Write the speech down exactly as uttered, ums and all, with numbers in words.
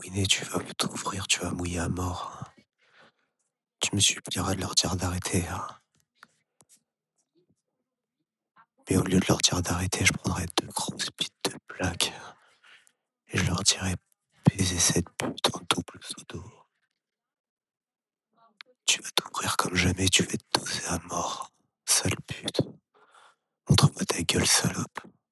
bourriner, tu vas t'ouvrir, tu vas mouiller à mort. Tu me supplieras de leur dire d'arrêter, hein. Mais au lieu de leur dire d'arrêter, je prendrais deux grosses bites de plaque et je leur dirais: «Baiser cette pute en double sodo. Tu vas t'ouvrir comme jamais, tu vas te doser à mort, sale pute. Montre-moi ta gueule, salope».